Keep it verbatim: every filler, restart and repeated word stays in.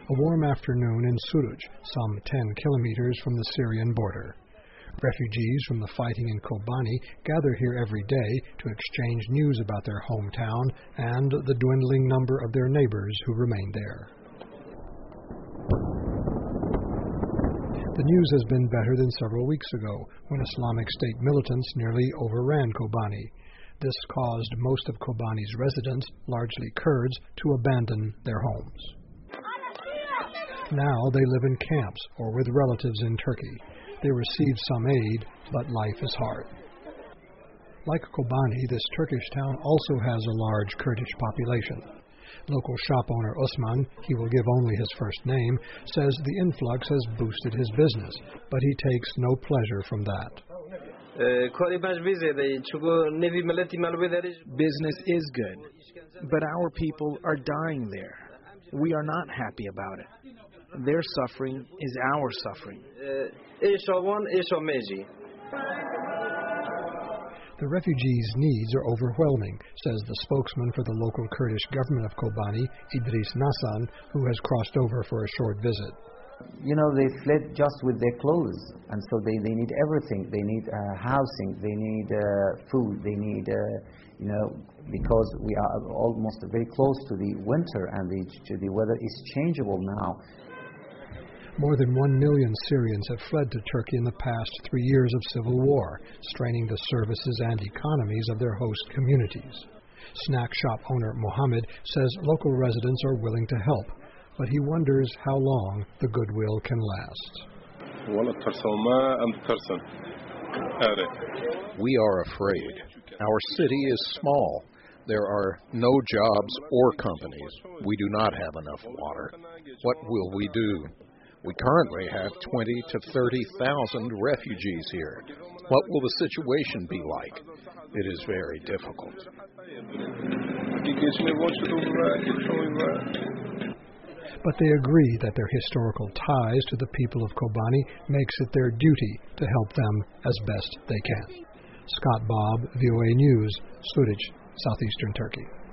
A warm afternoon in Suruc, some ten kilometers from the Syrian border. Refugees from the fighting in Kobani gather here every day to exchange news about their hometown and the dwindling number of their neighbors who remain there. The news has been better than several weeks ago, when Islamic State militants nearly overran Kobani. This caused most of Kobani's residents, largely Kurds, to abandon their homes. Now they live in camps or with relatives in Turkey. They receive some aid, but life is hard. Like Kobani, this Turkish town also has a large Kurdish population. Local shop owner Osman, he will give only his first name, says the influx has boosted his business, but he takes no pleasure from that. Business is good, but our people are dying there. We are not happy about it. Their suffering is our suffering. The refugees' needs are overwhelming, says the spokesman for the local Kurdish government of Kobani, Idris Nasan, who has crossed over for a short visit. You know, they fled just with their clothes, and so they, they need everything. They need uh, housing, they need uh, food, they need, uh, you know, because we are almost very close to the winter, and the, the weather is changeable now. More than one million Syrians have fled to Turkey in the past three years of civil war, straining the services and economies of their host communities. Snack shop owner Mohammed says local residents are willing to help, but he wonders how long the goodwill can last. We are afraid. Our city is small. There are no jobs or companies. We do not have enough water. What will we do? We currently have twenty to thirty thousand refugees here. What will the situation be like? It is very difficult. But they agree that their historical ties to the people of Kobani makes it their duty to help them as best they can. Scott Bob, V O A News, Suruc, southeastern Turkey.